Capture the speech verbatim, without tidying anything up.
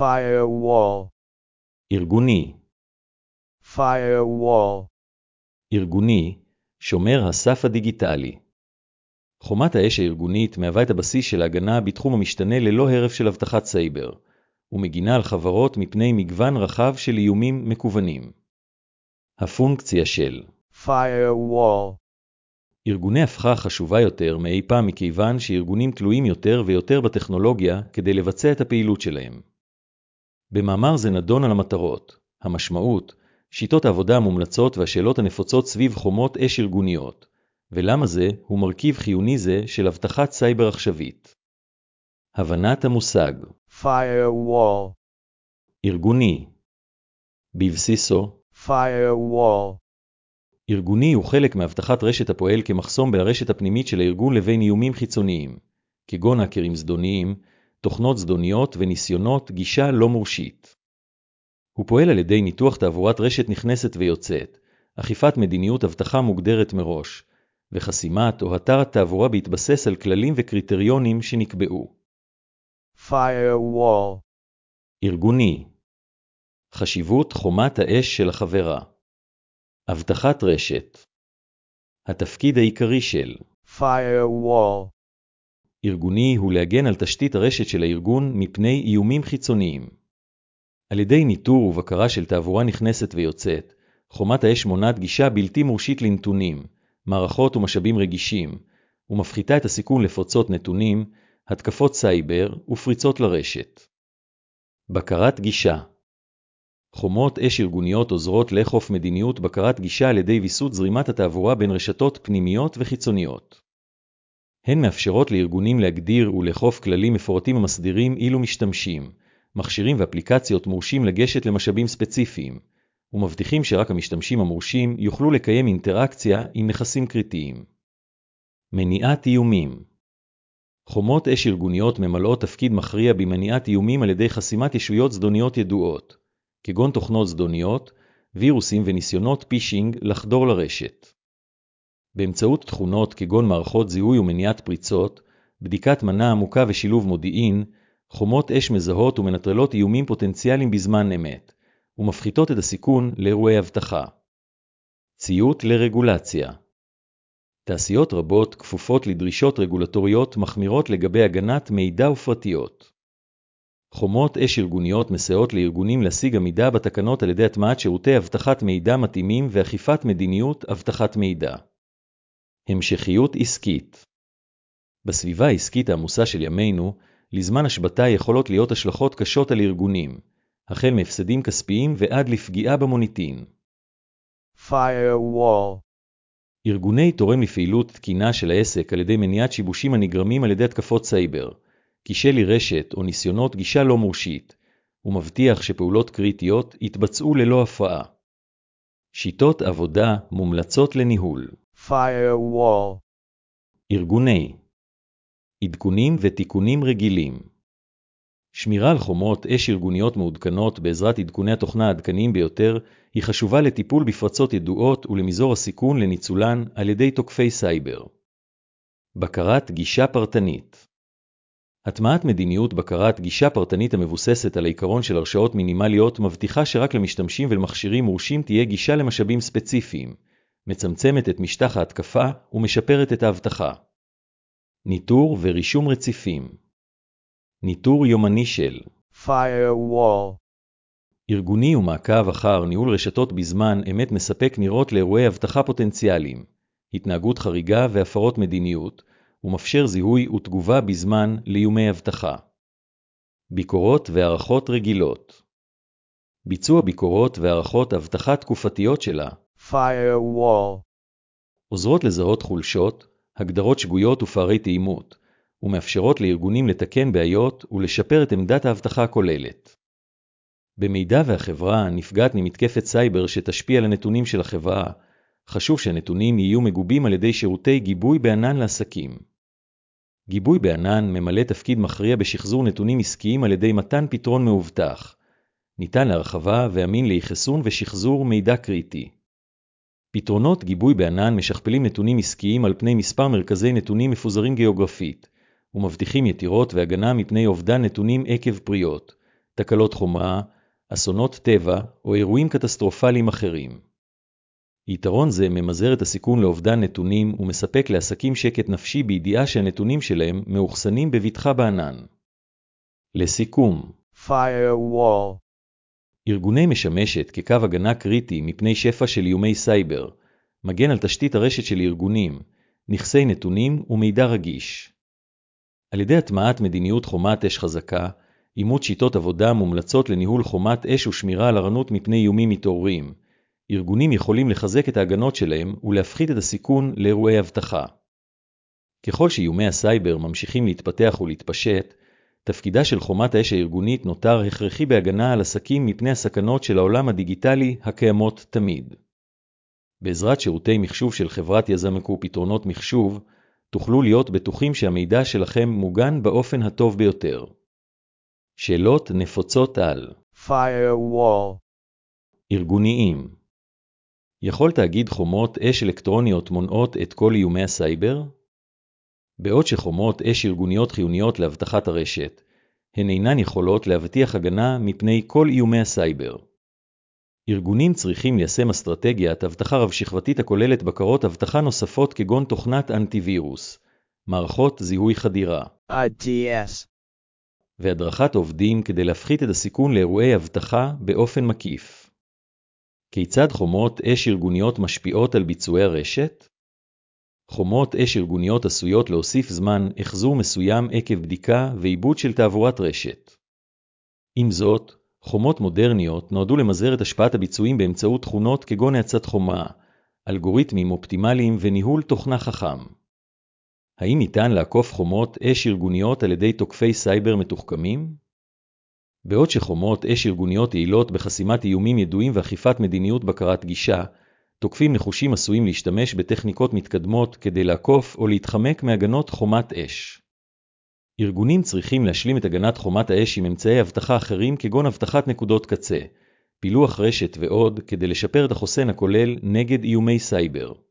firewall, ארגוני, firewall, ארגוני, שומר הסף הדיגיטלי. חומת האש הארגונית מהווה את הבסיס של ההגנה בתחום המשתנה ללא הרף של אבטחת סייבר, ומגינה על חברות מפני מגוון רחב של איומים מקוונים. הפונקציה של firewall, ארגוני הפכה חשובה יותר מאי פעם מכיוון שארגונים תלויים יותר ויותר בטכנולוגיה כדי לבצע את הפעילות שלהם. במאמר זה נדון על המטרות, המשמעות, שיטות העבודה המומלצות והשאלות הנפוצות סביב חומות אש ארגוניות, ולמה זה הוא מרכיב חיוני זה של אבטחת סייבר עכשווית. הבנת המושג firewall, ארגוני. בבסיסו, firewall, ארגוני הוא חלק מאבטחת רשת הפועל כמחסום ברשת הפנימית של הארגון לבין איומים חיצוניים, כגון האקרים זדוניים, תוכנות זדוניות וניסיונות גישה לא מורשית. הוא פועל על ידי ניתוח תעבורת רשת נכנסת ויוצאת, אכיפת מדיניות אבטחה מוגדרת מראש, וחסימת או התרת תעבורה בהתבסס על כללים וקריטריונים שנקבעו. firewall, ארגוני. חשיבות חומת האש של החברה. אבטחת רשת. התפקיד העיקרי של firewall, ארגוני הוא להגן על תשתית הרשת של הארגון מפני איומים חיצוניים. על ידי ניטור ובקרה של תעבורה נכנסת ויוצאת, חומת האש מונעת גישה בלתי מורשית לנתונים, מערכות ומשאבים רגישים, ומפחיתה את הסיכון לפרצות נתונים, התקפות סייבר ופריצות לרשת. בקרת גישה. חומות אש ארגוניות עוזרות לאכוף מדיניות בקרת גישה על ידי ויסות זרימת התעבורה בין רשתות פנימיות וחיצוניות. הן מאפשרות לארגונים להגדיר ולאכוף כללים מפורטים המסדירים אילו משתמשים, מכשירים ואפליקציות מורשים לגשת למשאבים ספציפיים, ומבטיחים שרק המשתמשים המורשים יוכלו לקיים אינטראקציה עם נכסים קריטיים. מניעת איומים. חומות אש ארגוניות ממלאות תפקיד מכריע במניעת איומים על ידי חסימת ישויות זדוניות ידועות, כגון תוכנות זדוניות, וירוסים וניסיונות פישינג לחדור לרשת. באמצעות תכונות כגון מערכות זיהוי ומניעת פריצות, בדיקת מנה עמוקה ושילוב מודיעין, חומות אש מזהות ומנטרלות איומים פוטנציאליים בזמן אמת, ומפחיתות את הסיכון לאירועי אבטחה. ציות לרגולציה. תעשיות רבות כפופות לדרישות רגולטוריות מחמירות לגבי הגנת מידע ופרטיות. חומות אש ארגוניות מסייעות לארגונים להשיג עמידה בתקנות על ידי הטמעת שירותי אבטחת מידע מתאימים ואכיפת מדיניות אבטחת מידע. המשכיות עסקית. בסביבה העסקית העמוסה של ימינו, לזמן השבתה יכולות להיות השלכות קשות על ארגונים, החל מהפסדים כספיים ועד לפגיעה במוניטין. firewall, ארגוני תורם לפעילות תקינה של העסק על ידי מניעת שיבושים הנגרמים על ידי התקפות סייבר, כשלי רשת או ניסיונות גישה לא מורשית, ומבטיח שפעולות קריטיות יתבצעו ללא הפרעה. שיטות עבודה מומלצות לניהול. firewall, ארגוני. עדכונים ותיקונים רגילים. שמירה על חומות אש ארגוניות מעודכנות בעזרת עדכוני התוכנה העדכניים ביותר היא חשובה לטיפול בפרצות ידועות ולמזעור הסיכון לניצולן על ידי תוקפי סייבר. בקרת גישה פרטנית. הטמעת מדיניות בקרת גישה פרטנית המבוססת על העיקרון של הרשאות מינימליות מבטיחה שרק למשתמשים ולמכשירים מורשים תהיה גישה למשאבים ספציפיים, מצמצמת את משטח ההתקפה ומשפרת את האבטחה. ניטור ורישום רציפים. ניטור יומני של firewall, ארגוני ומעקב אחר ניהול רשתות בזמן אמת מספק נראות לאירועי אבטחה פוטנציאליים, התנהגות חריגה והפרות מדיניות, ומאפשר זיהוי ותגובה בזמן לאיומי אבטחה. ביקורות והערכות רגילות. ביצוע ביקורות והערכות אבטחה תקופתיות שלה firewall, עוזרות לזהות חולשות, הגדרות שגויות ופערי תאימות, ומאפשרות לארגונים לתקן בעיות ולשפר את עמדת האבטחה הכוללת. במידה והחברה נפגעת ממתקפת סייבר שתשפיע על הנתונים של החברה, חשוב שהנתונים יהיו מגובים על ידי שירותי גיבוי בענן לעסקים. גיבוי בענן ממלא תפקיד מכריע בשחזור נתונים עסקיים על ידי מתן פתרון מאובטח, ניתן להרחבה ואמין לאחסון ושחזור מידע קריטי. פתרונות גיבוי בענן משכפלים נתונים עסקיים על פני מספר מרכזי נתונים מפוזרים גיאוגרפית, ומבטיחים יתירות והגנה מפני אובדן נתונים עקב פריות, תקלות חומרה, אסונות טבע או אירועים קטסטרופליים אחרים. יתרון זה ממזער את הסיכון לאובדן נתונים ומספק לעסקים שקט נפשי בידיעה שהנתונים שלהם מאוחסנים בבטחה בענן. לסיכום, Firewall. ארגוני משמשת כקו הגנה קריטי מפני שפע של איומי סייבר, מגן על תשתית הרשת של ארגונים, נכסי נתונים ומידע רגיש. על ידי הטמעת מדיניות חומת אש חזקה, אימות שיטות עבודה מומלצות לניהול חומת אש ושמירה על ערנות מפני איומים מתעוררים, ארגונים יכולים לחזק את ההגנות שלהם ולהפחית את הסיכון לאירועי אבטחה. ככל שאיומי הסייבר ממשיכים להתפתח ולהתפשט, תפקידה של חומת האש הארגונית נותר הכרחי בהגנה על עסקים מפני הסכנות של העולם הדיגיטלי הקיימות תמיד. בעזרת שירותי מחשוב של חברת יזמקו פתרונות מחשוב, תוכלו להיות בטוחים שהמידע שלכם מוגן באופן הטוב ביותר. שאלות נפוצות על Firewall. ארגוניים. יכול תאגיד חומות אש אלקטרוניות מונעות את כל איומי הסייבר? בעוד שחומות אש ארגוניות חיוניות להבטחת הרשת, הן אינן יכולות להבטיח הגנה מפני כל איומי הסייבר. ארגונים צריכים ליישם אסטרטגיית אבטחה רב-שכבתית הכוללת בקרות אבטחה נוספות כגון תוכנת אנטיווירוס, מערכות זיהוי חדירה, I D S. והדרכת עובדים כדי להפחית את הסיכון לאירועי אבטחה באופן מקיף. כיצד חומות אש ארגוניות משפיעות על ביצועי הרשת? חומות אש ארגוניות עשויות להוסיף זמן החזור מסוים עקב בדיקה ועיבוד של תעבורת רשת. עם זאת, חומות מודרניות נועדו למזער את השפעת הביצועים באמצעות תכונות כגון האצת חומה, אלגוריתמים אופטימליים וניהול תוכנה חכם. האם ניתן לעקוף חומות אש ארגוניות על ידי תוקפי סייבר מתוחכמים? בעוד שחומות אש ארגוניות יעילות בחסימת איומים ידועים ואכיפת מדיניות בקרת גישה, תוקפים נחושים עשויים להשתמש בטכניקות מתקדמות כדי לעקוף או להתחמק מהגנות חומת אש. ארגונים צריכים להשלים את הגנת חומת האש עם אמצעי אבטחה אחרים כגון אבטחת נקודות קצה, פילוח רשת ועוד כדי לשפר את החוסן הכולל נגד איומי סייבר.